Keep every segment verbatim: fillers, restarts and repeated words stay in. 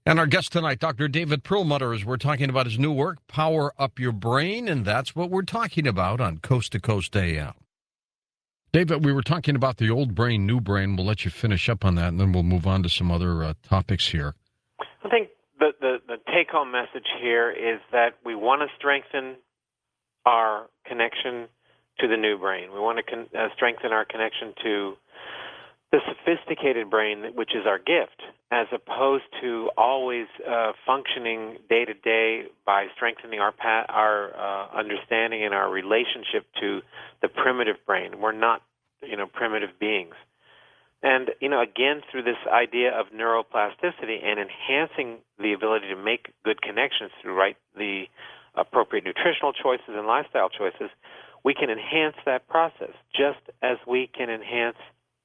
And our guest tonight, Doctor David Perlmutter, as we're talking about his new work, Power Up Your Brain, and that's what we're talking about on Coast to Coast A M. David, we were talking about the old brain, new brain. We'll let you finish up on that, and then we'll move on to some other uh, topics here. I think the, the, the take-home message here is that we want to strengthen our connection to the new brain. We want to con- uh, strengthen our connection to the sophisticated brain, which is our gift, as opposed to always uh, functioning day to day by strengthening our pa- our uh, understanding and our relationship to the primitive brain. We're not, you know, primitive beings. And, you know, again, through this idea of neuroplasticity and enhancing the ability to make good connections through right the appropriate nutritional choices and lifestyle choices, we can enhance that process just as we can enhance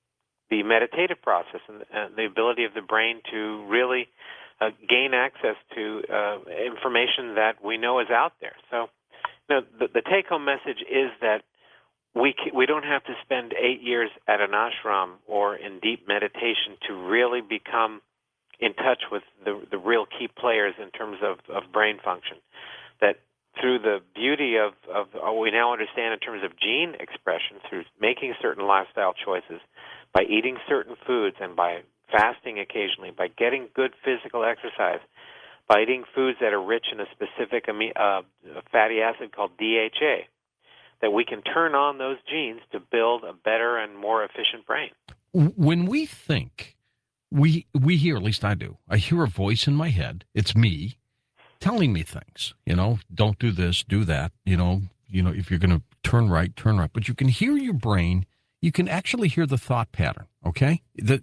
the meditative process and uh, the ability of the brain to really uh, gain access to uh, information that we know is out there. So, you know, the, the take-home message is that we c- we don't have to spend eight years at an ashram or in deep meditation to really become in touch with the the real key players in terms of, of brain function. That through the beauty of, of what we now understand in terms of gene expression, through making certain lifestyle choices, by eating certain foods and by fasting occasionally, by getting good physical exercise, by eating foods that are rich in a specific uh, fatty acid called D H A, that we can turn on those genes to build a better and more efficient brain. When we think, we we hear, at least I do, I hear a voice in my head, it's me, telling me things, you know, don't do this, do that, you know, you know, if you're going to turn right, turn right. But you can hear your brain. You can actually hear the thought pattern, okay? The,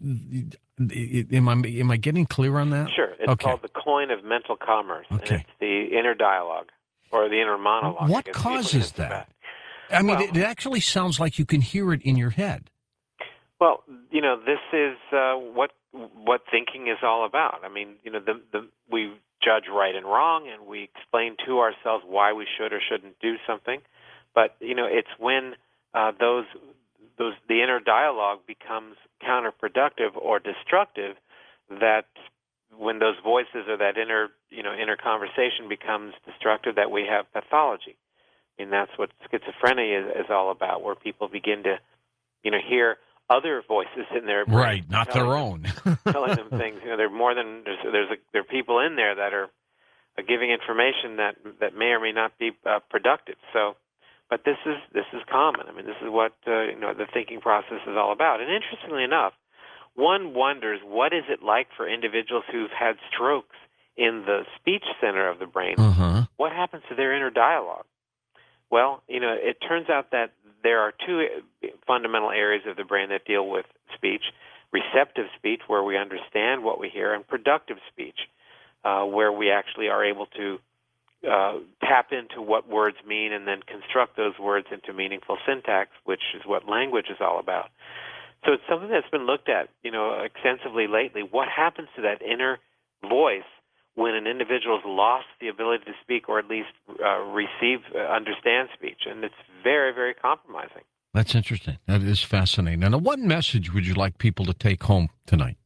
the, am I am I getting clear on that? Sure. It's okay. called the coin of mental commerce, okay. and it's the inner dialogue, or the inner monologue. What causes that? I mean, well, it, it actually sounds like you can hear it in your head. Well, you know, this is uh, what what thinking is all about. I mean, you know, the, the we judge right and wrong, and we explain to ourselves why we should or shouldn't do something. But you know, it's when uh, those those the inner dialogue becomes counterproductive or destructive that when those voices or that inner you know inner conversation becomes destructive, that we have pathology. I mean, that's what schizophrenia is, is all about, where people begin to you know hear other voices in their brain, right, not their them, own, telling them things. You know, there are more than there's there's a, there are people in there that are, are giving information that that may or may not be uh, productive. So, but this is this is common. I mean, this is what uh, you know the thinking process is all about. And interestingly enough, one wonders what is it like for individuals who've had strokes in the speech center of the brain. uh-huh. What happens to their inner dialogue? Well, you know, it turns out that there are two fundamental areas of the brain that deal with speech: receptive speech, where we understand what we hear, and productive speech, uh, where we actually are able to uh, tap into what words mean and then construct those words into meaningful syntax, which is what language is all about. So it's something that's been looked at, you know, extensively lately. What happens to that inner voice when an individual's lost the ability to speak, or at least uh, receive, uh, understand speech? And it's very, very compromising. That's interesting. That is fascinating. And what message would you like people to take home tonight?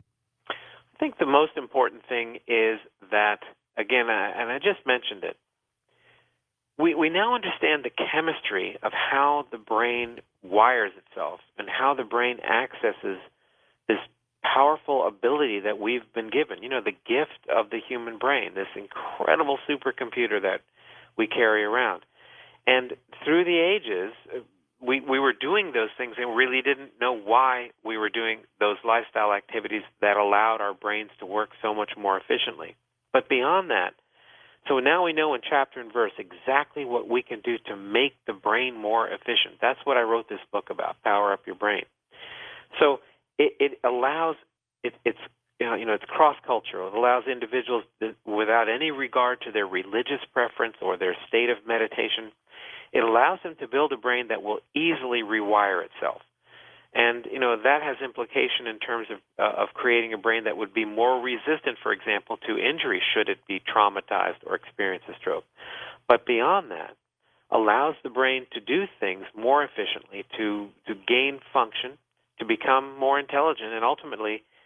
I think the most important thing is that, again, and I just mentioned it, we, we now understand the chemistry of how the brain wires itself and how the brain accesses this powerful ability that we've been given, you know, the gift of the human brain, this incredible supercomputer that we carry around. And through the ages, we, we were doing those things and really didn't know why we were doing those lifestyle activities that allowed our brains to work so much more efficiently. But beyond that, so now we know in chapter and verse exactly what we can do to make the brain more efficient. That's what I wrote this book about, Power Up Your Brain. So It, it allows it, it's you know, you know it's cross-cultural. It allows individuals that, without any regard to their religious preference or their state of meditation, it allows them to build a brain that will easily rewire itself. And you know that has implication in terms of uh, of creating a brain that would be more resistant, for example, to injury should it be traumatized or experience a stroke. But beyond that, allows the brain to do things more efficiently, to to gain function, to become more intelligent, and ultimately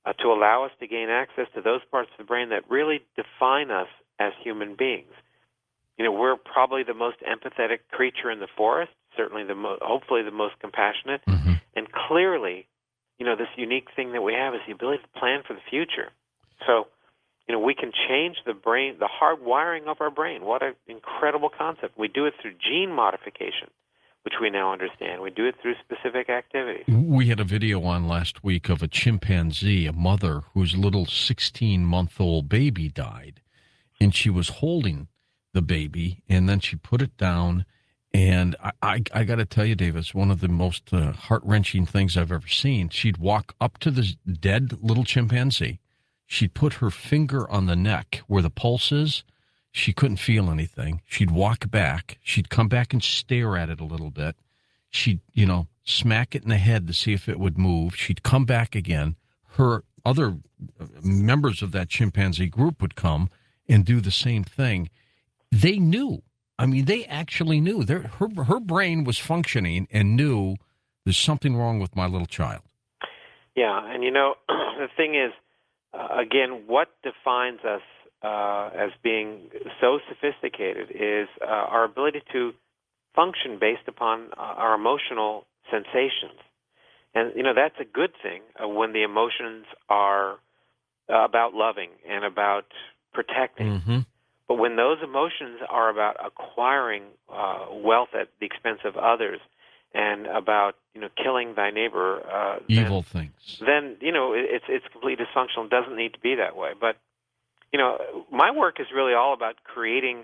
uh, to allow us to gain access to those parts of the brain that really define us as human beings. You know, we're probably the most empathetic creature in the forest, certainly the mo- hopefully the most compassionate, Mm-hmm. and clearly, you know, this unique thing that we have is the ability to plan for the future. So, you know, we can change the brain, the hard wiring of our brain. What an incredible concept. We do it through gene modification, which we now understand. We do it through specific activities. We had a video on last week of a chimpanzee, a mother whose little sixteen-month-old baby died, and she was holding the baby, and then she put it down. And I, I, I got to tell you, Davis, one of the most uh, heart-wrenching things I've ever seen. She'd walk up to this dead little chimpanzee. She'd put her finger on the neck where the pulse is. She couldn't feel anything. She'd walk back. She'd come back and stare at it a little bit. She'd, you know, smack it in the head to see if it would move. She'd come back again. Her other members of that chimpanzee group would come and do the same thing. They knew. I mean, they actually knew. Their, her, her brain was functioning and knew there's something wrong with my little child. Yeah, and you know, the thing is, uh, again, what defines us uh, as being so sophisticated is uh, our ability to function based upon uh, our emotional sensations. And, you know, that's a good thing uh, when the emotions are uh, about loving and about protecting. Mm-hmm. But when those emotions are about acquiring uh, wealth at the expense of others and about, you know, killing thy neighbor, uh, evil then, things, then, you know, it, it's it's completely dysfunctional. It doesn't need to be that way. But, you know, my work is really all about creating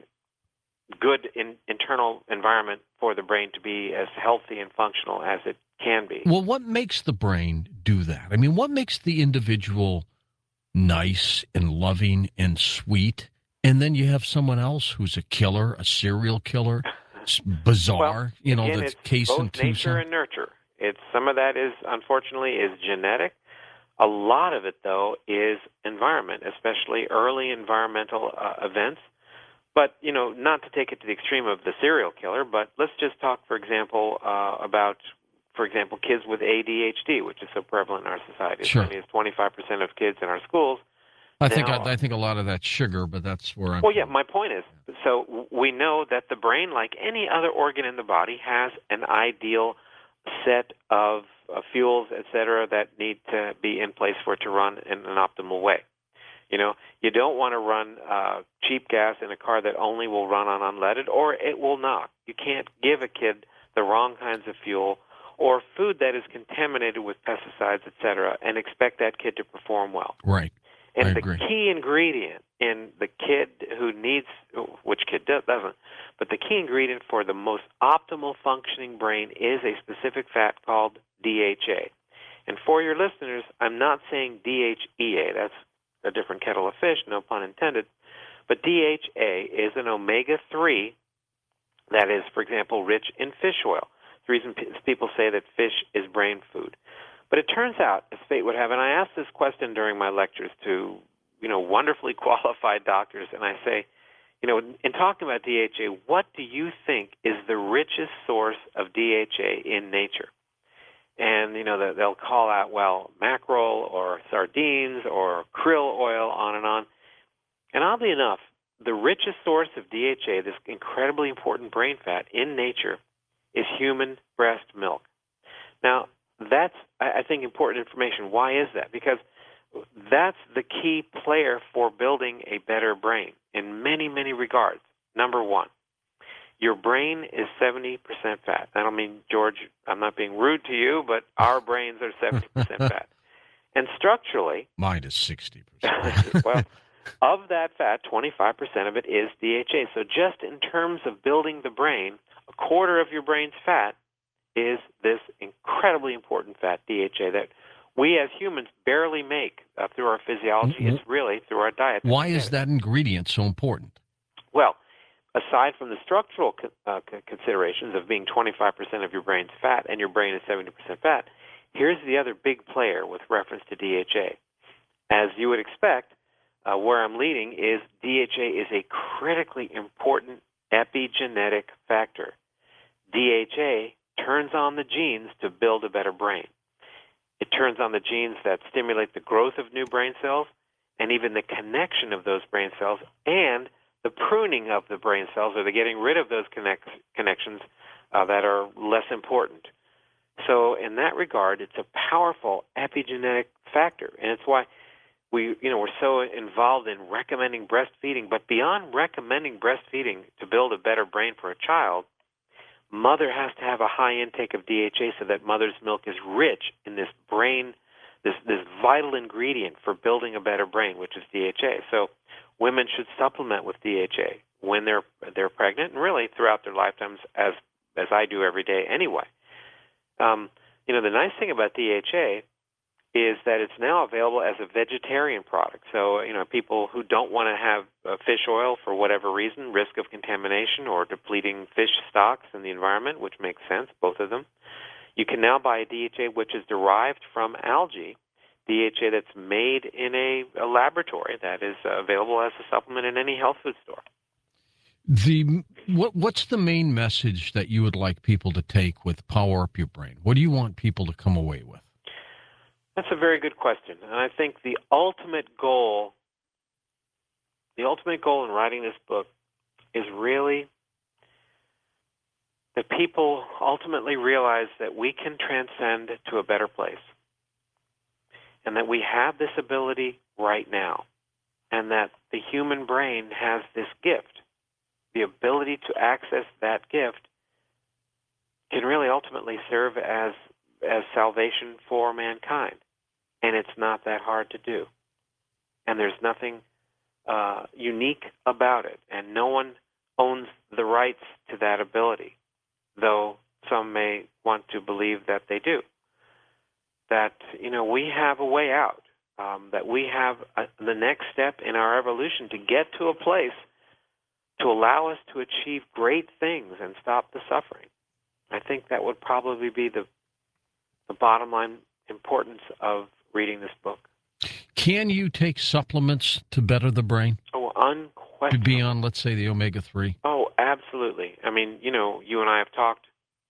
good in, internal environment for the brain to be as healthy and functional as it can be. Well, what makes the brain do that? I mean, what makes the individual nice and loving and sweet, and then you have someone else who's a killer, a serial killer, it's bizarre, well, you know, again, that's it's case both in Tucson. nature and nurture. It's some of that is unfortunately is genetic. A lot of it, though, is environment, especially early environmental uh, events. But, you know, not to take it to the extreme of the serial killer, but let's just talk, for example, uh, about, for example, kids with A D H D, which is so prevalent in our society. Sure. I mean, it's twenty-five percent of kids in our schools. I think now, I, I think a lot of that's sugar, but that's where I'm. Well, yeah, my point is, so we know that the brain, like any other organ in the body, has an ideal set of uh, fuels, et cetera, that need to be in place for it to run in an optimal way. You know, you don't want to run uh, cheap gas in a car that only will run on unleaded, or it will not. You can't give a kid the wrong kinds of fuel or food that is contaminated with pesticides, et cetera, and expect that kid to perform well. Right. And I the agree. key ingredient in the kid who needs, which kid doesn't, but the key ingredient for the most optimal functioning brain is a specific fat called D H A. And for your listeners, I'm not saying D H E A. That's a different kettle of fish, no pun intended. But D H A is an omega three that is, for example, rich in fish oil. The reason p- people say that fish is brain food. But it turns out, as fate would have, and I ask this question during my lectures to, you know, wonderfully qualified doctors, and I say, you know, in talking about D H A, what do you think is the richest source of D H A in nature? And, you know, they'll call out, well, mackerel or sardines or krill oil, on and on. And oddly enough, the richest source of D H A, this incredibly important brain fat in nature, is human breast milk. Now, that's, I think, important information. Why is that? Because that's the key player for building a better brain in many, many regards. Number one, your brain is seventy percent fat. I don't mean, George, I'm not being rude to you, but our brains are seventy percent fat. And structurally, mine is sixty percent. well, of that fat, twenty-five percent of it is D H A. So just in terms of building the brain, a quarter of your brain's fat is this incredibly important fat, D H A, that we as humans barely make uh, through our physiology. Mm-hmm. It's really through our diet. Why is that ingredient so important? Well, aside from the structural co- uh, considerations of being twenty-five percent of your brain's fat and your brain is seventy percent fat, here's the other big player with reference to D H A. As you would expect, uh, where I'm leading is D H A is a critically important epigenetic factor. D H A turns on the genes to build a better brain. It turns on the genes that stimulate the growth of new brain cells and even the connection of those brain cells and the pruning of the brain cells, or the getting rid of those connect, connections uh, that are less important. So in that regard, it's a powerful epigenetic factor, and it's why we, you know, we're so involved in recommending breastfeeding. But beyond recommending breastfeeding to build a better brain for a child, mother has to have a high intake of D H A so that mother's milk is rich in this brain, this this vital ingredient for building a better brain, which is D H A. So women should supplement with D H A when they're they're pregnant, and really throughout their lifetimes, as as I do every day anyway. Um, you know, the nice thing about D H A is that it's now available as a vegetarian product. So, you know, people who don't want to have uh, fish oil for whatever reason, risk of contamination or depleting fish stocks in the environment, which makes sense, both of them, you can now buy a D H A which is derived from algae, D H A that's made in a, a laboratory that is uh, available as a supplement in any health food store. The what what's the main message that you would like people to take with Power Up Your Brain? What do you want people to come away with? That's a very good question, and I think the ultimate goal, the ultimate goal in writing this book is really that people ultimately realize that we can transcend to a better place, and that we have this ability right now, and that the human brain has this gift. The ability to access that gift can really ultimately serve as as salvation for mankind. And it's not that hard to do. And there's nothing uh, unique about it. And no one owns the rights to that ability, though some may want to believe that they do. That, you know, we have a way out, um, that we have a, the next step in our evolution to get to a place to allow us to achieve great things and stop the suffering. I think that would probably be the the bottom line importance of reading this book. Can you take supplements to better the brain? Oh, unquestionably. Beyond, let's say, the omega three? Oh, absolutely. I mean, you know, you and I have talked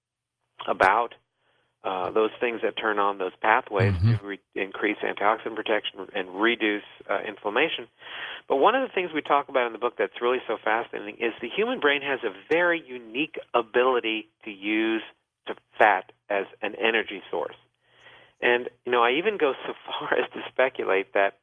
about uh, those things that turn on those pathways mm-hmm. to re- increase antioxidant protection and reduce uh, inflammation. But one of the things we talk about in the book that's really so fascinating is the human brain has a very unique ability to use to fat as an energy source. And, you know, I even go so far as to speculate that,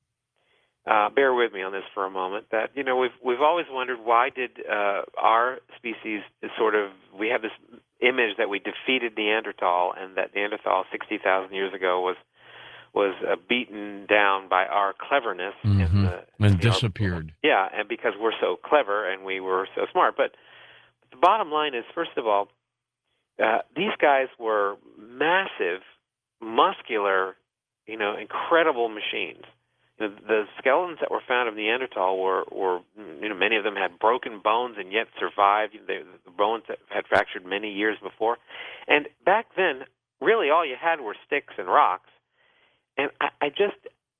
uh, bear with me on this for a moment, that, you know, we've we've always wondered why did uh, our species sort of, we have this image that we defeated Neanderthal, and that Neanderthal sixty thousand years ago was was uh, beaten down by our cleverness. Mm-hmm. in the, and in disappeared. Our, yeah, and because we're so clever and we were so smart. But the bottom line is, first of all, uh, these guys were massive, muscular, you know, incredible machines. You know, the skeletons that were found of Neanderthal were, were, you know, many of them had broken bones and yet survived. They, the bones that had fractured many years before. And back then, really all you had were sticks and rocks. And I, I just,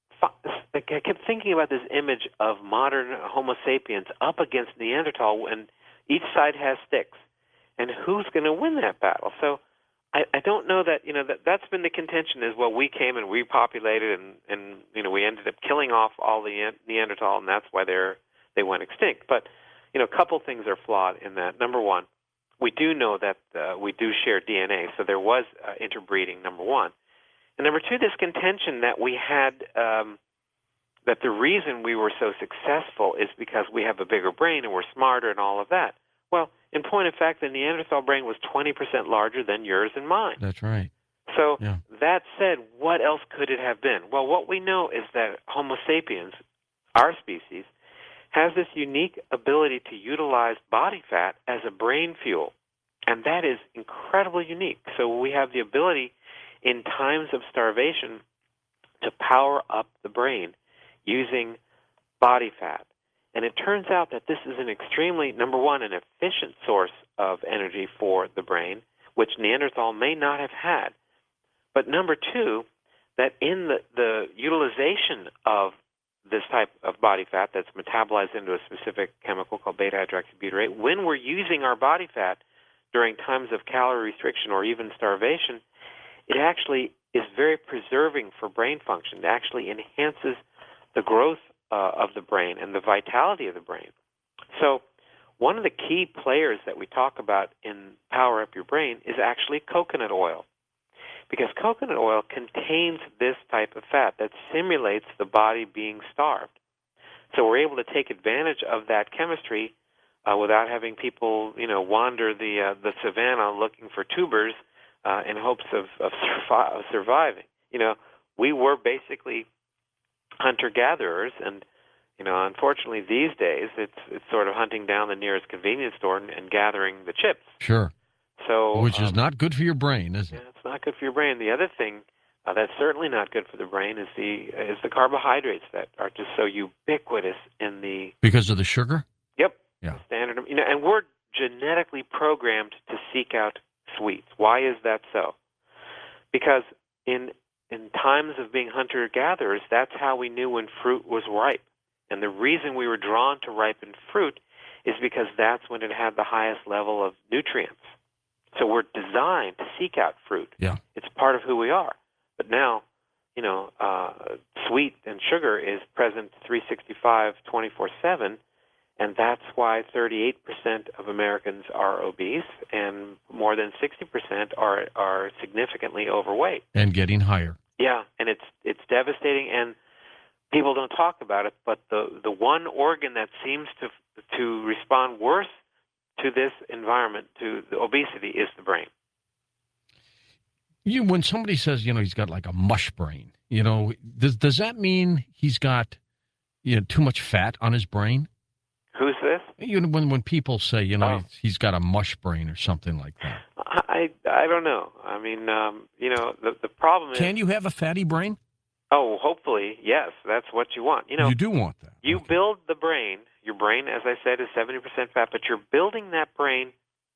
I kept thinking about this image of modern Homo sapiens up against Neanderthal, and each side has sticks. And who's going to win that battle? So I, I don't know that, you know, that, that's been the contention is, well, we came and repopulated and, and, you know, we ended up killing off all the Neanderthal, and that's why they're, they went extinct. But, you know, a couple things are flawed in that. Number one, we do know that uh, we do share D N A, so there was uh, interbreeding, number one. And number two, this contention that we had, um, that the reason we were so successful is because we have a bigger brain and we're smarter and all of that. Well, in point of fact, the Neanderthal brain was twenty percent larger than yours and mine. That's right. So yeah. that said, what else could it have been? Well, what we know is that Homo sapiens, our species, has this unique ability to utilize body fat as a brain fuel. And that is incredibly unique. So we have the ability in times of starvation to power up the brain using body fat. And it turns out that this is an extremely, number one, an efficient source of energy for the brain, which Neanderthal may not have had. But number two, that in the, the utilization of this type of body fat that's metabolized into a specific chemical called beta-hydroxybutyrate, when we're using our body fat during times of calorie restriction or even starvation, it actually is very preserving for brain function. It actually enhances the growth uh, of the brain and the vitality of the brain. So one of the key players that we talk about in Power Up Your Brain is actually coconut oil, because coconut oil contains this type of fat that simulates the body being starved. So we're able to take advantage of that chemistry uh, without having people, you know, wander the uh, the savannah looking for tubers uh, in hopes of of, survi- of surviving. You know, we were basically hunter-gatherers, and you know, unfortunately these days it's it's sort of hunting down the nearest convenience store and, and gathering the chips. Sure. So, which is um, not good for your brain, is it? yeah, it's not good for your brain. The other thing uh, that's certainly not good for the brain is the is the carbohydrates that are just so ubiquitous in the Because of the sugar? yep Yeah. the standard. You know, and we're genetically programmed to seek out sweets. Why is that so? Because in in times of being hunter gatherers, that's how we knew when fruit was ripe. And the reason we were drawn to ripened fruit is because that's when it had the highest level of nutrients. So we're designed to seek out fruit. Yeah. It's part of who we are. But now, you know, uh, sweet and sugar is present three sixty-five, twenty-four seven, and that's why thirty-eight percent of Americans are obese and more than sixty percent are are significantly overweight. And getting higher. Yeah, and it's it's devastating, and people don't talk about it, but the, the one organ that seems to to respond worse to this environment, to the obesity, is the brain. You, when somebody says, you know, he's got like a mush brain, you know, does does that mean he's got, you know, too much fat on his brain? Who's this? You know, when when people say, you know, Oh. he's, he's got a mush brain or something like that. I I don't know. I mean, um, you know, the the problem is. Can you have a fatty brain? Oh, hopefully, yes. That's what you want. You know, you do want that. you Okay. build the brain. Your brain, as I said, is seventy percent fat, but you're building that brain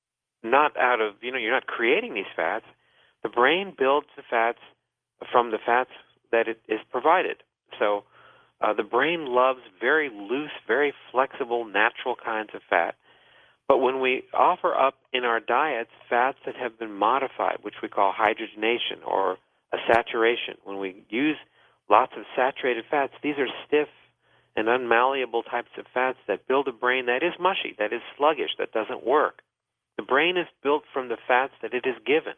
not out of, you know, you're not creating these fats. The brain builds the fats from the fats that it is provided. So uh, the brain loves very loose, very flexible, natural kinds of fat. But when we offer up in our diets fats that have been modified, which we call hydrogenation or a saturation, when we use lots of saturated fats, these are stiff and unmalleable types of fats that build a brain that is mushy, that is sluggish, that doesn't work. The brain is built from the fats that it is given.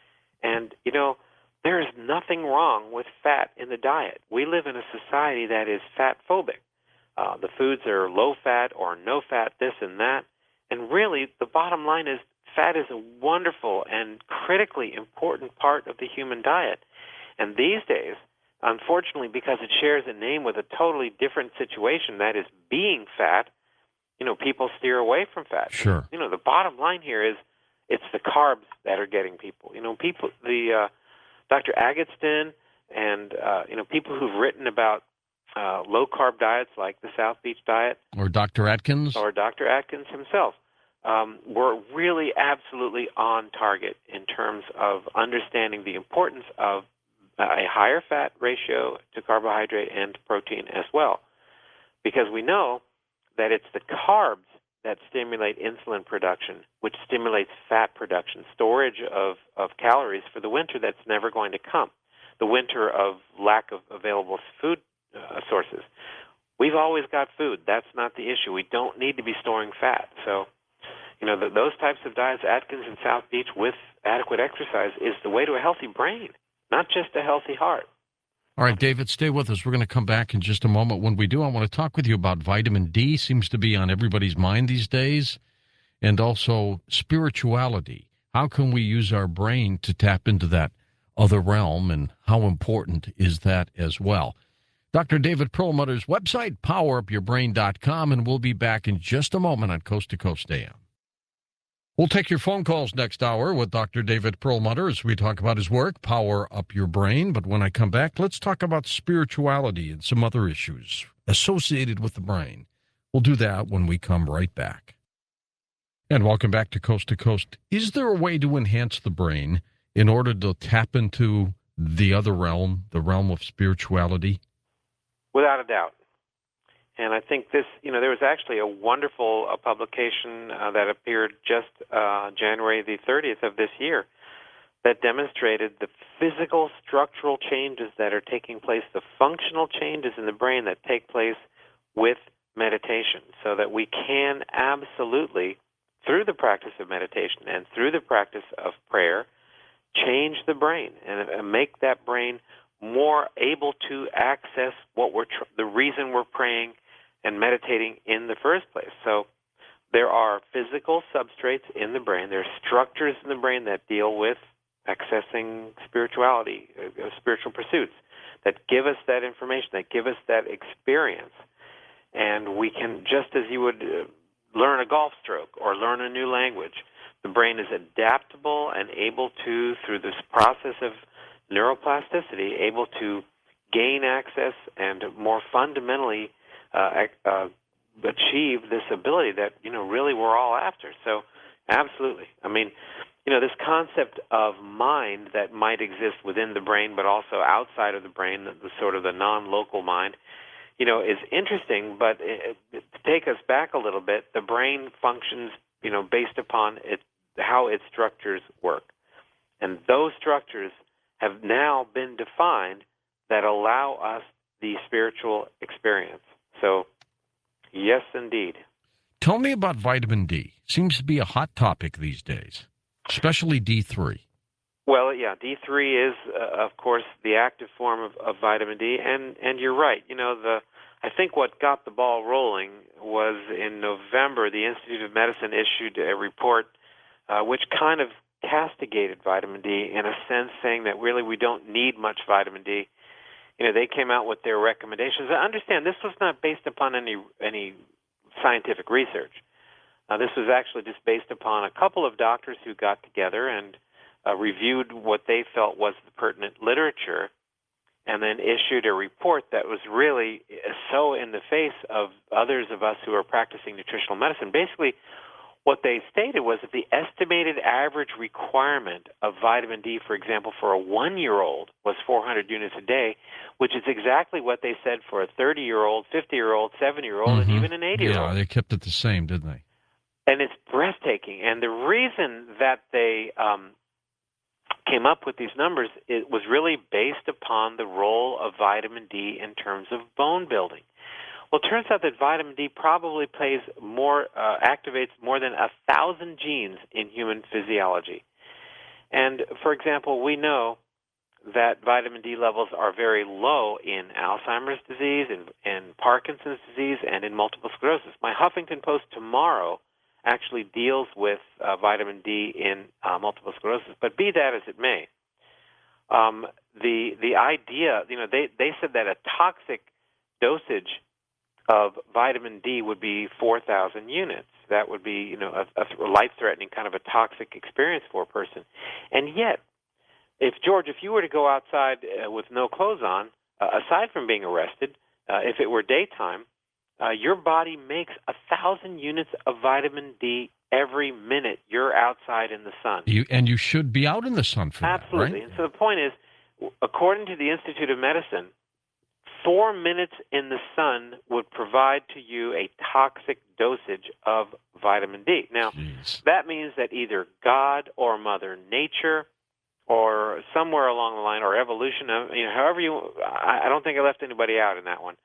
And, you know, there is nothing wrong with fat in the diet. We live in a society that is fat phobic. Uh, the foods are low fat or no fat, this and that. And really, the bottom line is fat is a wonderful and critically important part of the human diet. And these days, unfortunately, because it shares a name with a totally different situation, that is being fat, you know, people steer away from fat. Sure. You know, the bottom line here is it's the carbs that are getting people. You know, people, the uh, Doctor Agatston and, uh, you know, people who've written about uh, low-carb diets like the South Beach diet. Or Doctor Atkins. Or Doctor Atkins himself. Um, were really absolutely on target in terms of understanding the importance of a higher fat ratio to carbohydrate and to protein as well. Because we know that it's the carbs that stimulate insulin production, which stimulates fat production, storage of, of calories for the winter that's never going to come, the winter of lack of available food uh, sources. We've always got food. That's not the issue. We don't need to be storing fat. So, you know, the, those types of diets, Atkins and South Beach, with adequate exercise is the way to a healthy brain, not just a healthy heart. All right, David, stay with us. We're going to come back in just a moment. When we do, I want to talk with you about vitamin D. Seems to be on everybody's mind these days. And also spirituality. How can we use our brain to tap into that other realm, and how important is that as well? Doctor David Perlmutter's website, power up your brain dot com, and we'll be back in just a moment on Coast to Coast A M. We'll take your phone calls next hour with Doctor David Perlmutter as we talk about his work, Power Up Your Brain. But when I come back, let's talk about spirituality and some other issues associated with the brain. We'll do that when we come right back. And welcome back to Coast to Coast. Is there a way to enhance the brain in order to tap into the other realm, the realm of spirituality? Without a doubt. And I think this, you know, there was actually a wonderful uh, publication uh, that appeared just uh, January the thirtieth of this year that demonstrated the physical structural changes that are taking place, the functional changes in the brain that take place with meditation, so that we can absolutely, through the practice of meditation and through the practice of prayer, change the brain and, and make that brain more able to access what we're tr- the reason we're praying and meditating in the first place. So there are physical substrates in the brain. There are structures in the brain that deal with accessing spirituality, uh, spiritual pursuits, that give us that information, that give us that experience. And we can, just as you would uh, learn a golf stroke or learn a new language, the brain is adaptable and able to, through this process of neuroplasticity, able to gain access and more fundamentally uh, uh, achieve this ability that, you know, really we're all after. So absolutely. I mean, you know, this concept of mind that might exist within the brain but also outside of the brain, the, the sort of the non-local mind, you know, is interesting, but it, it, to take us back a little bit, the brain functions, you know, based upon it, how its structures work. And those structures have now been defined that allow us the spiritual experience. So, yes, indeed. Tell me about vitamin D. Seems to be a hot topic these days, especially D three. Well, yeah, D three is, uh, of course, the active form of, of vitamin D, and, and you're right. You know, the I think what got the ball rolling was in November, the Institute of Medicine issued a report uh, which kind of castigated vitamin D in a sense, saying that really we don't need much vitamin D. You know, they came out with their recommendations. I understand this was not based upon any any scientific research. Uh, this was actually just based upon a couple of doctors who got together and uh, reviewed what they felt was the pertinent literature, and then issued a report that was really so in the face of others of us who are practicing nutritional medicine. Basically, what they stated was that the estimated average requirement of vitamin D, for example, for a one-year-old was four hundred units a day, which is exactly what they said for a thirty-year-old, fifty-year-old, seventy-year-old, Mm-hmm. and even an eighty-year-old. Yeah, they kept it the same, didn't they? And it's breathtaking. And the reason that they um, came up with these numbers, it was really based upon the role of vitamin D in terms of bone building. Well, it turns out that vitamin D probably plays more, uh, activates more than a thousand genes in human physiology. And, for example, we know that vitamin D levels are very low in Alzheimer's disease, in, in Parkinson's disease, and in multiple sclerosis. My Huffington Post tomorrow actually deals with uh, vitamin D in uh, multiple sclerosis. But be that as it may, um, the the idea, you know, they, they said that a toxic dosage of vitamin D would be four thousand units. That would be, you know, a, a life-threatening kind of a toxic experience for a person. And yet, if, George, if you were to go outside uh, with no clothes on, uh, aside from being arrested, uh, if it were daytime, uh, your body makes a thousand units of vitamin D every minute you're outside in the sun. You, and you should be out in the sun for Absolutely. that, right? And so the point is, according to the Institute of Medicine, four minutes in the sun would provide to you a toxic dosage of vitamin D. Now, Jeez. that means that either God or Mother Nature or somewhere along the line, or evolution, you know, however you, I, I don't think I left anybody out in that one,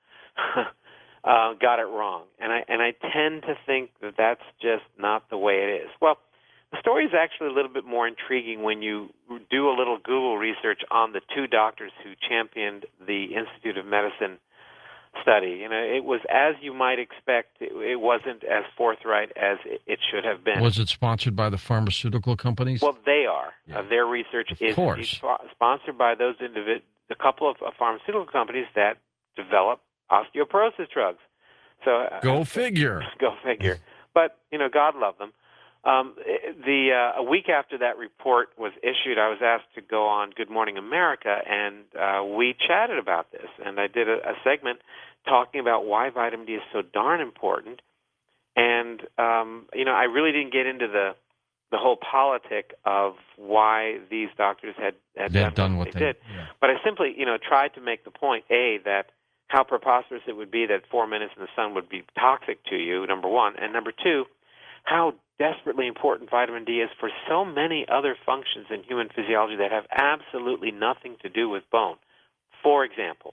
uh, got it wrong. And I, and I tend to think that that's just not the way it is. Well, the story is actually a little bit more intriguing when you do a little Google research on the two doctors who championed the Institute of Medicine study. You know, it was, as you might expect, it, it wasn't as forthright as it, it should have been. Was it sponsored by the pharmaceutical companies? Well, they are. Yeah. Uh, their research Of is course. sp- sponsored by those individ- a couple of uh, pharmaceutical companies that develop osteoporosis drugs. So uh, Go figure. Go figure. But, you know, God love them. Um, the uh, a week after that report was issued, I was asked to go on Good Morning America, and uh, we chatted about this. And I did a, a segment talking about why vitamin D is so darn important. And um, you know, I really didn't get into the the whole politic of why these doctors had, had They'd done, done what what they, they- did. yeah. But I simply, you know, tried to make the point, A, that how preposterous it would be that four minutes in the sun would be toxic to you, number one, and number two, how desperately important vitamin D is for so many other functions in human physiology that have absolutely nothing to do with bone. For example,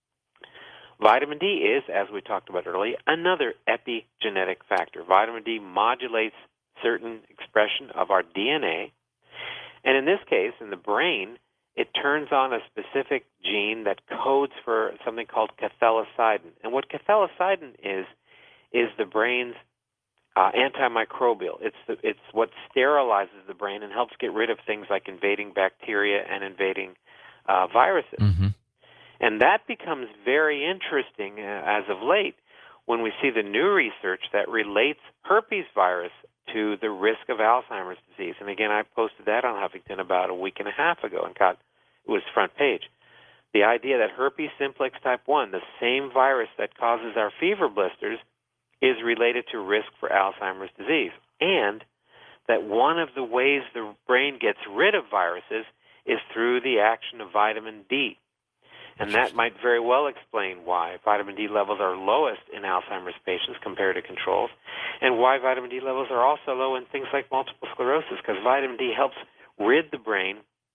vitamin D is, as we talked about earlier, another epigenetic factor. Vitamin D modulates certain expression of our D N A, and in this case, in the brain, it turns on a specific gene that codes for something called cathelicidin. And what cathelicidin is, is the brain's uh, antimicrobial. It's, the, it's what sterilizes the brain and helps get rid of things like invading bacteria and invading uh, viruses. Mm-hmm. And that becomes very interesting uh, as of late when we see the new research that relates herpes virus to the risk of Alzheimer's disease. And again, I posted that on Huffington about a week and a half ago and got it was front page. The idea that herpes simplex type one, the same virus that causes our fever blisters, is related to risk for Alzheimer's disease. And that one of the ways the brain gets rid of viruses is through the action of vitamin D. And that might very well explain why vitamin D levels are lowest in Alzheimer's patients compared to controls, and why vitamin D levels are also low in things like multiple sclerosis, because vitamin D helps rid the brain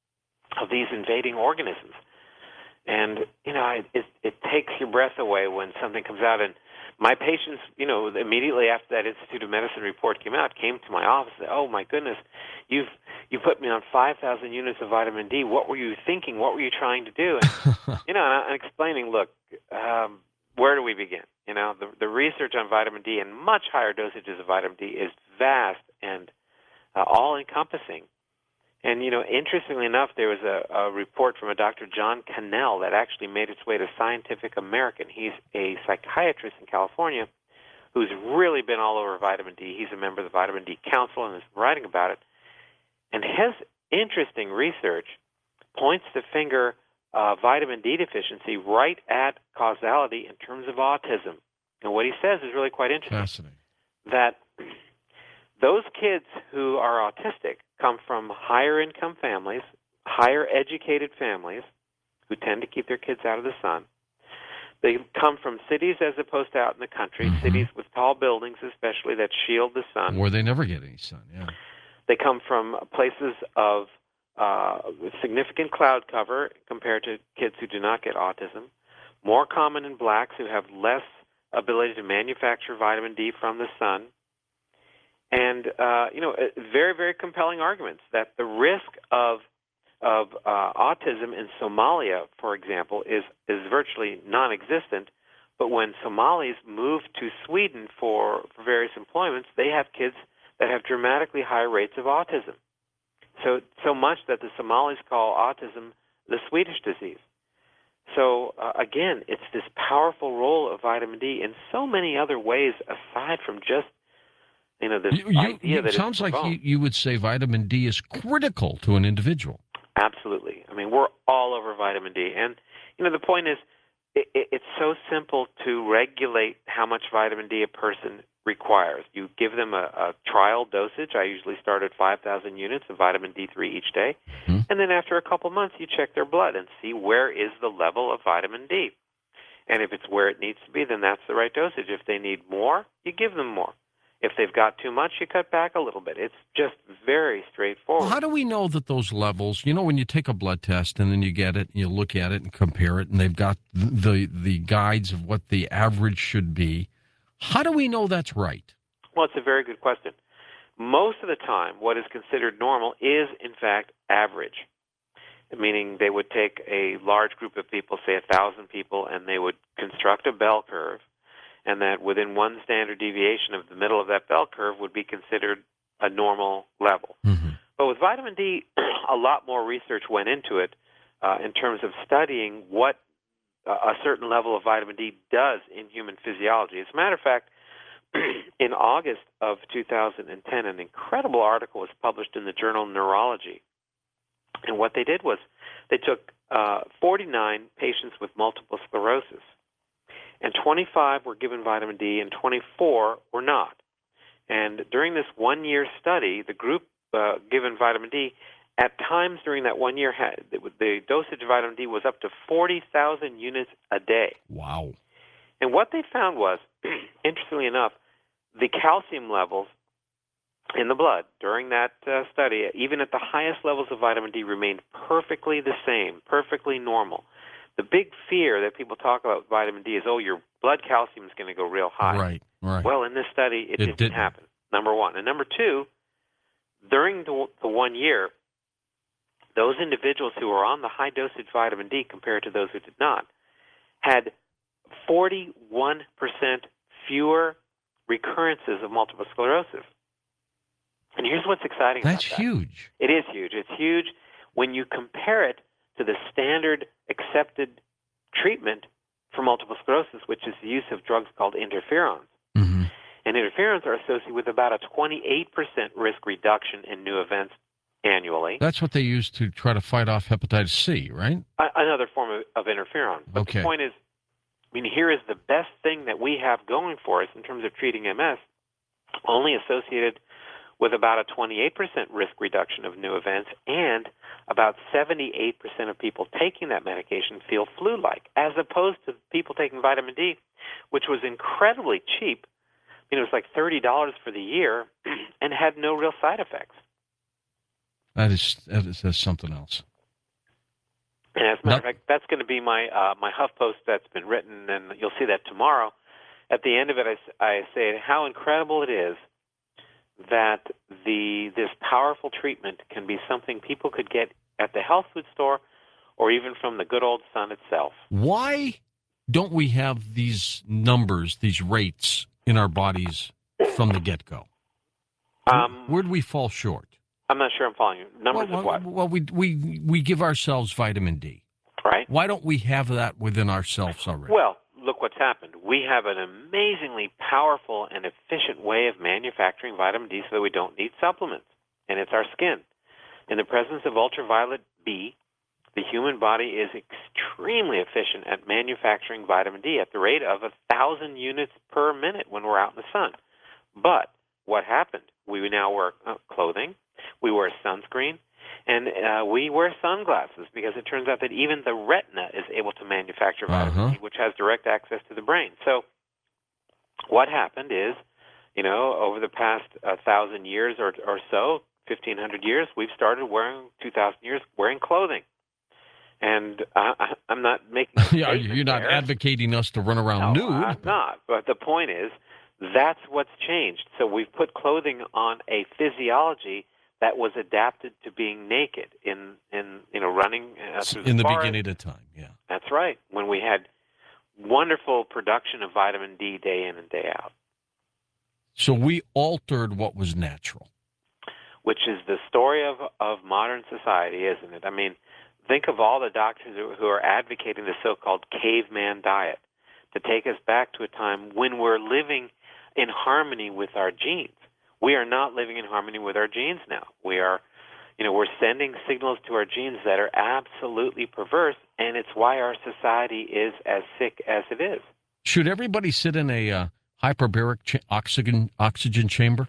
of these invading organisms. And, you know, it, it takes your breath away when something comes out. And my patients, you know, immediately after that Institute of Medicine report came out, came to my office and said, oh, my goodness, you've you put me on five thousand units of vitamin D. What were you thinking? What were you trying to do? And, you know, and I'm explaining, look, um, where do we begin? You know, the, the research on vitamin D and much higher dosages of vitamin D is vast and uh, all-encompassing. And, you know, interestingly enough, there was a, a report from a Doctor John Cannell that actually made its way to Scientific American. He's a psychiatrist in California who's really been all over vitamin D. He's a member of the Vitamin D Council and is writing about it. And his interesting research points the finger uh, vitamin D deficiency right at causality in terms of autism. And what he says is really quite interesting. Fascinating. That those kids who are autistic come from higher income families, higher educated families who tend to keep their kids out of the sun. They come from cities as opposed to out in the country, Mm-hmm. cities with tall buildings especially that shield the sun. Where they never get any sun, yeah. They come from places of uh, significant cloud cover compared to kids who do not get autism. More common in blacks who have less ability to manufacture vitamin D from the sun. And, uh, you know, very, very compelling arguments that the risk of of uh, autism in Somalia, for example, is, is virtually non-existent. But when Somalis move to Sweden for, for various employments, they have kids that have dramatically high rates of autism. So, so much that the Somalis call autism the Swedish disease. So, uh, again, it's this powerful role of vitamin D in so many other ways aside from just, you know, this You, you, idea you, that it sounds it's like you, you would say vitamin D is critical to an individual. Absolutely. I mean, we're all over vitamin D. And, you know, the point is, it, it, it's so simple to regulate how much vitamin D a person requires. You give them a, a trial dosage. I usually start at five thousand units of vitamin D three each day. Mm-hmm. And then after a couple months, you check their blood and see where is the level of vitamin D. And if it's where it needs to be, then that's the right dosage. If they need more, you give them more. If they've got too much, you cut back a little bit. It's just very straightforward. Well, how do we know that those levels, you know, when you take a blood test and then you get it and you look at it and compare it and they've got the the guides of what the average should be, how do we know that's right? Well, it's a very good question. Most of the time, what is considered normal is, in fact, average, meaning they would take a large group of people, say a thousand people, and they would construct a bell curve, and that within one standard deviation of the middle of that bell curve would be considered a normal level. Mm-hmm. But with vitamin D, a lot more research went into it uh, in terms of studying what uh, a certain level of vitamin D does in human physiology. As a matter of fact, in August of two thousand ten, an incredible article was published in the journal Neurology. And what they did was they took uh, forty-nine patients with multiple sclerosis, and twenty-five were given vitamin D and twenty-four were not. And during this one-year study, the group uh, given vitamin D, at times during that one year, had, the dosage of vitamin D was up to forty thousand units a day. Wow. And what they found was, interestingly enough, the calcium levels in the blood during that uh, study, even at the highest levels of vitamin D, remained perfectly the same, perfectly normal. The big fear that people talk about with vitamin D is, oh, your blood calcium is going to go real high. Right, right. Well, in this study, it, It didn't, didn't. happen, number one. And number two, during the, the one year, those individuals who were on the high dosage vitamin D compared to those who did not had forty-one percent fewer recurrences of multiple sclerosis. And here's what's exciting That's about that. huge. It is huge. It's huge when you compare it to the standard accepted treatment for multiple sclerosis, which is the use of drugs called interferons. Mm-hmm. And interferons are associated with about a twenty-eight percent risk reduction in new events annually. That's what they use to try to fight off hepatitis C, right? A- another form of, of interferon. But Okay. the point is, I mean, here is the best thing that we have going for us in terms of treating M S, only associated with about a twenty-eight percent risk reduction of new events, and about seventy-eight percent of people taking that medication feel flu-like, as opposed to people taking vitamin D, which was incredibly cheap. I mean, it was like thirty dollars for the year and had no real side effects. That is that is that's something else. And as a matter of fact, that's going to be my uh, my HuffPost that's been written, and you'll see that tomorrow. At the end of it, I, I say how incredible it is that the this powerful treatment can be something people could get at the health food store or even from the good old sun itself. Why don't we have these numbers, these rates in our bodies from the get-go? Um, Where do we fall short? I'm not sure I'm following you. Numbers well, of what? Well, we, we, we give ourselves vitamin D. Right. Why don't we have that within ourselves already? Well, look what's happened. We have an amazingly powerful and efficient way of manufacturing vitamin D so that we don't need supplements, and it's our skin. In the presence of ultraviolet B, the human body is extremely efficient at manufacturing vitamin D at the rate of a thousand units per minute when we're out in the sun. But what happened? We now wear uh, clothing, we wear sunscreen, and uh, we wear sunglasses because it turns out that even the retina is able to manufacture vitamin Uh-huh. D, which has direct access to the brain. So what happened is, you know, over the past uh, thousand years or, or so, fifteen hundred years, we've started wearing, two thousand years, wearing clothing. And uh, I- I'm not making a yeah, statement you're not there. advocating us to run around No, nude. I'm not. But the point is, that's what's changed. So we've put clothing on a physiology that was adapted to being naked in, in you know, running uh, through the in the forest. beginning of time, yeah. That's right, when we had wonderful production of vitamin D day in and day out, So we altered what was natural. which is the story of, of modern society, isn't it? I mean, think of all the doctors who, who are advocating the so-called caveman diet to take us back to a time when we're living in harmony with our genes. We are not living in harmony with our genes now. We are, you know, we're sending signals to our genes that are absolutely perverse, and it's why our society is as sick as it is. Should everybody sit in a uh, hyperbaric ch- oxygen oxygen chamber?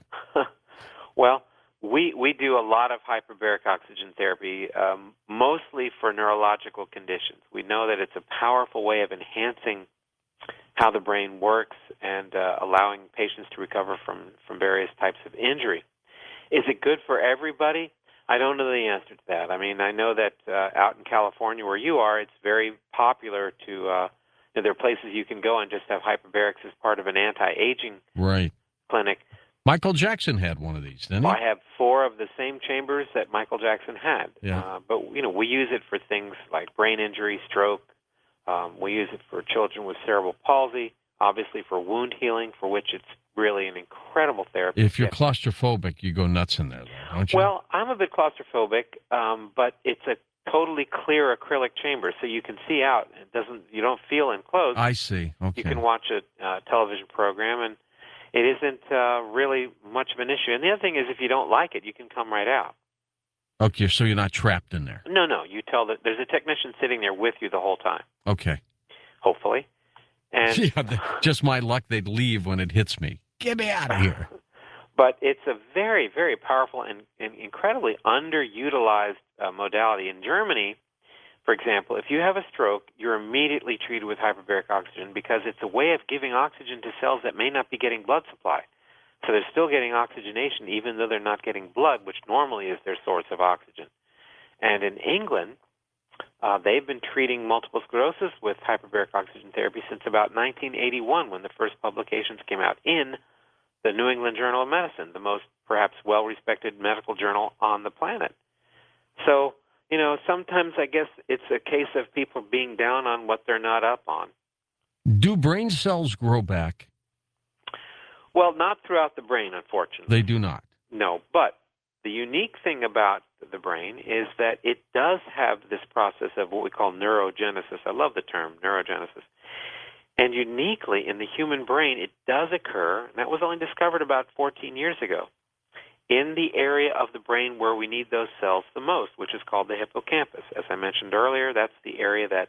Well, we we do a lot of hyperbaric oxygen therapy, um, mostly for neurological conditions. We know that it's a powerful way of enhancing how the brain works and uh, allowing patients to recover from, from various types of injury. Is it good for everybody? I don't know the answer to that. I mean, I know that uh, out in California where you are, it's very popular to, uh, you know, there are places you can go and just have hyperbarics as part of an anti-aging Right. clinic. Michael Jackson had one of these, didn't he? I have four of the same chambers that Michael Jackson had. Yeah. Uh, but, you know, we use it for things like brain injury, stroke. Um, we use it for children with cerebral palsy, obviously for wound healing, for which it's really an incredible therapy. If you're Yeah. claustrophobic, you go nuts in there, though, don't you? Well, I'm a bit claustrophobic, um, but it's a totally clear acrylic chamber, so you can see out. It doesn't. You don't feel enclosed. I see. Okay. You can watch a uh, television program, and it isn't uh, really much of an issue. And the other thing is, if you don't like it, you can come right out. Okay, so you're not trapped in there. No, no. You tell that there's a technician sitting there with you the whole time, Okay. hopefully. And Yeah, th- just my luck, they'd leave when it hits me. Get me out of here. But it's a very, very powerful and, and incredibly underutilized uh, modality. In Germany, for example, if you have a stroke, you're immediately treated with hyperbaric oxygen because it's a way of giving oxygen to cells that may not be getting blood supply. So they're still getting oxygenation even though they're not getting blood, which normally is their source of oxygen. And in England, uh, they've been treating multiple sclerosis with hyperbaric oxygen therapy since about nineteen eighty-one, when the first publications came out in the New England Journal of Medicine, the most perhaps well-respected medical journal on the planet. So, you know, sometimes I guess it's a case of people being down on what they're not up on. Do brain cells grow back? Well, not throughout the brain, unfortunately. They do not. No, but the unique thing about the brain is that it does have this process of what we call neurogenesis. I love the term, neurogenesis. And uniquely in the human brain, it does occur, and that was only discovered about fourteen years ago, in the area of the brain where we need those cells the most, which is called the hippocampus. As I mentioned earlier, that's the area that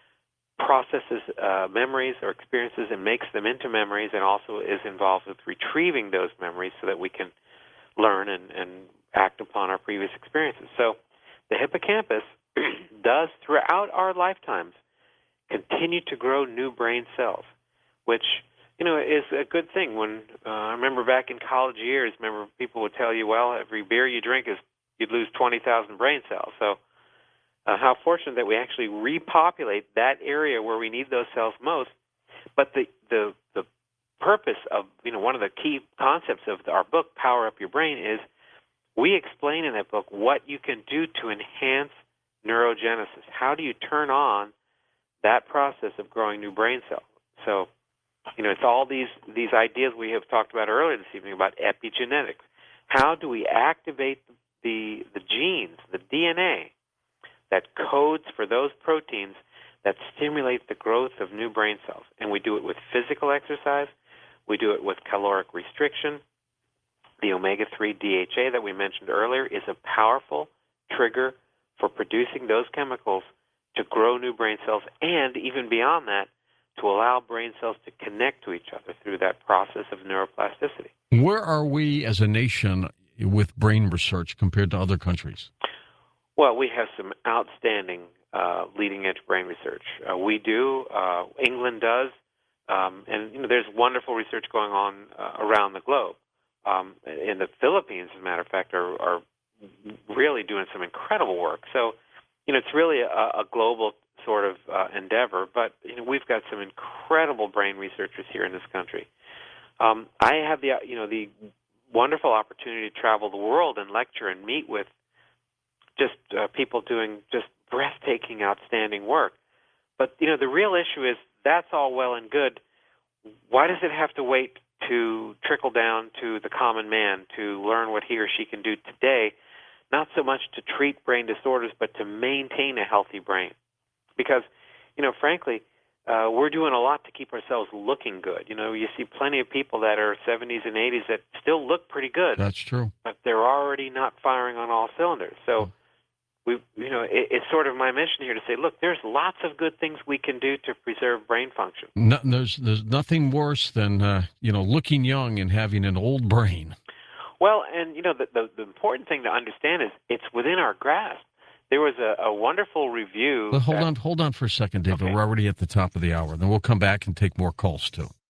processes uh, memories or experiences and makes them into memories, and also is involved with retrieving those memories so that we can learn and, and act upon our previous experiences. So the hippocampus does, throughout our lifetimes, continue to grow new brain cells, which, you know, is a good thing. When uh, I remember back in college years, remember people would tell you, well, every beer you drink is you'd lose twenty thousand brain cells. So uh, how fortunate that we actually repopulate that area where we need those cells most. But the the the purpose of, you know, one of the key concepts of our book, Power Up Your Brain, is we explain in that book what you can do to enhance neurogenesis. How do you turn on that process of growing new brain cells? So, you know, it's all these these ideas we have talked about earlier this evening about epigenetics. How do we activate the the genes, the D N A, that codes for those proteins that stimulate the growth of new brain cells? And we do it with physical exercise. We do it with caloric restriction. The omega three D H A that we mentioned earlier is a powerful trigger for producing those chemicals to grow new brain cells, and even beyond that, to allow brain cells to connect to each other through that process of neuroplasticity. Where are we as a nation with brain research compared to other countries? Well, we have some outstanding uh, leading-edge brain research. Uh, we do. Uh, England does. Um, and, you know, there's wonderful research going on uh, around the globe. Um, in the Philippines, as a matter of fact, are, are really doing some incredible work. So, you know, it's really a, a global sort of uh, endeavor, but, you know, we've got some incredible brain researchers here in this country. Um, I have the, you know, the wonderful opportunity to travel the world and lecture and meet with just uh, people doing just breathtaking, outstanding work. But, you know, the real issue is that's all well and good. Why does it have to wait to trickle down to the common man to learn what he or she can do today? Not so much to treat brain disorders, but to maintain a healthy brain. Because, you know, frankly, uh, we're doing a lot to keep ourselves looking good. You know, you see plenty of people that are seventies and eighties that still look pretty good. That's true. But they're already not firing on all cylinders. So, we, you know, it, it's sort of my mission here to say, look, there's lots of good things we can do to preserve brain function. No, there's there's nothing worse than uh, you know, looking young and having an old brain. Well, and, you know, the, the, the important thing to understand is it's within our grasp. There was a, a wonderful review. Well, hold that, on, hold on for a second, David. Okay. We're already at the top of the hour. Then we'll come back and take more calls, too.